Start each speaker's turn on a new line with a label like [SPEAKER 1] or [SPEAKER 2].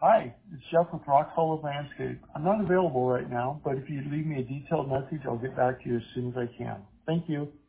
[SPEAKER 1] Hi, it's Jeff with Rock Solid Landscape. I'm not available right now, but if you leave me a detailed message, I'll get back to you as soon as I can. Thank you.